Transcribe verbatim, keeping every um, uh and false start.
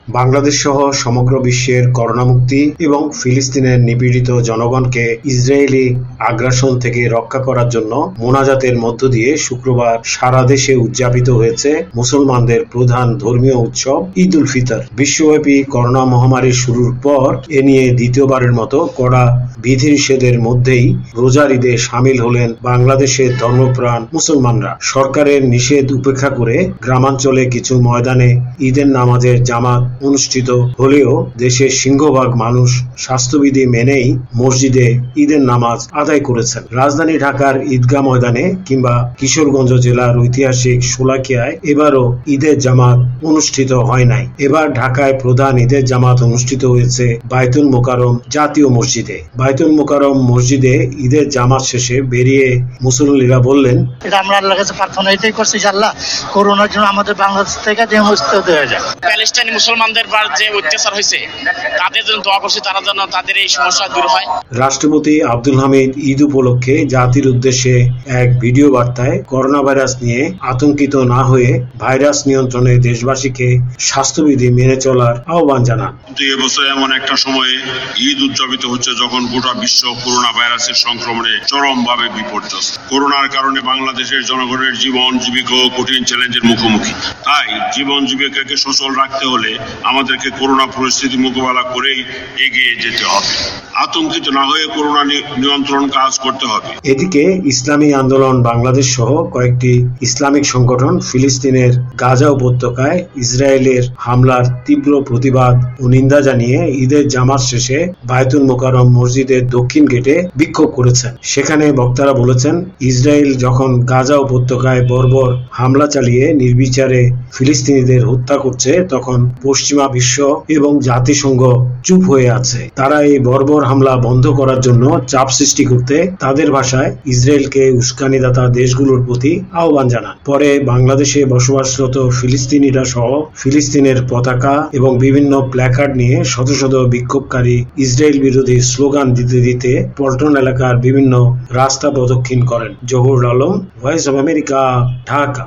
বাংলাদেশ সহ সমগ্র বিশ্বের করোনামুক্তি এবং ফিলিস্তিনের নিপীড়িত জনগণকে ইসরায়েলি আগ্রাসন থেকে রক্ষা করার জন্য মোনাজাতের মধ্য দিয়ে শুক্রবার সারা দেশে উদযাপিত হয়েছে মুসলমানদের প্রধান ধর্মীয় উৎসব ঈদ উল ফিতর। বিশ্বব্যাপী করোনা মহামারীর শুরুর পর এ নিয়ে দ্বিতীয়বারের মতো কড়া বিধিনিষেধের মধ্যেই রোজার ঈদে সামিল হলেন বাংলাদেশের ধর্মপ্রাণ মুসলমানরা। সরকারের নিষেধ উপেক্ষা করে গ্রামাঞ্চলে কিছু ময়দানে ঈদের নামাজের জামাত অনুষ্ঠিত হলেও দেশের সিংহভাগ মানুষ স্বাস্থ্যবিধি মেনেই মসজিদে ঈদের নামাজ আদায় করেছেন। রাজধানী ঢাকার ঈদগাহ ময়দানে কিংবা কিশোরগঞ্জ জেলার ঐতিহাসিক শোলাকিয়ায় এবারও ঈদের জামাত অনুষ্ঠিত হয় নাই। এবার ঢাকায় প্রধান ঈদের জামাত অনুষ্ঠিত হয়েছে বায়তুল মোকাররম জাতীয় মসজিদে। বায়তুল মোকাররম মসজিদে ঈদের জামাত শেষে বেরিয়ে মুসল্লিরা বললেন, এটা আমরা আল্লাহর কাছে প্রার্থনা এটাই করছি যে আল্লাহ করোনার জন্য আমাদের বাংলাদেশ থেকে মুক্ত হয়ে যায়। প্যালেস্টাইনি মুসলমানদের বার যে অত্যাচার হয়েছে তাদের জন্য দোয়া করছি, তারা যেন তাদের এই সমস্যা দূর হয়। রাষ্ট্রপতি আব্দুল হামিদ ঈদ উপলক্ষে জাতির উদ্দেশ্যে এক ভিডিও বার্তায় করোনা ভাইরাস নিয়ে আতঙ্কিত না হয়ে ভাইরাস নিয়ন্ত্রণে দেশবাসীকে স্বাস্থ্যবিধি মেনে চলার আহ্বান জানান। কিন্তু এবছর এমন একটা সময়ে ঈদ উদযাপিত হচ্ছে যখন গোটা বিশ্ব করোনা ভাইরাসের সংক্রমণে চরমভাবে বিপর্যস্ত। করোনার কারণে বাংলাদেশের জনগণের জীবন জীবিকা কঠিন চ্যালেঞ্জের মুখোমুখি। তাই জীবন জীবিকাকে সচল রাখতে হলে আমাদেরকে করোনা পরিস্থিতি মোকাবেলা করেই এগিয়ে যেতে হবে। আতঙ্কিত না হয়ে করোনা নিয়ন্ত্রণ কাজ করতে হবে। এদিকে ইসলামী আন্দোলন বাংলাদেশ সহ কয়েকটি ইসলামিক সংগঠন ফিলিস্তিনের গাজা উপত্যকায় ইসরায়েলের হামলার তীব্র প্রতিবাদ ও নিন্দা জানিয়ে ঈদের জামাত শেষে বায়তুল মোকাররম মসজিদের দক্ষিণ গেটে বিক্ষোভ করেছেন। সেখানে বক্তারা বলেছেন, ইসরায়েল যখন গাজা উপত্যকায় বর্বর হামলা চালিয়ে নির্বিচারে ফিলিস্তিনিদের হত্যা করছে তখন পশ্চিমা বিশ্ব এবং জাতিসংঘ চুপ হয়ে আছে। তারা এই বর্বর হামলা বন্ধ করার জন্য চাপ সৃষ্টি করতে তাদের ভাষায় ইসরায়েলকে উস্কানিদাতা দেশগুলোর প্রতি আহ্বান জানান। পরে বাংলাদেশে বসবাসরত ফিলিস্তিনিরা সহ ফিলিস্তিনের পতাকা এবং বিভিন্ন প্ল্যাকার্ড নিয়ে শত শত বিক্ষোভকারী ইসরায়েল বিরোধী স্লোগান দিতে দিতে পল্টন এলাকার বিভিন্ন রাস্তা প্রদক্ষিণ করেন। Zahurul Alam, Voice of America, Dhaka.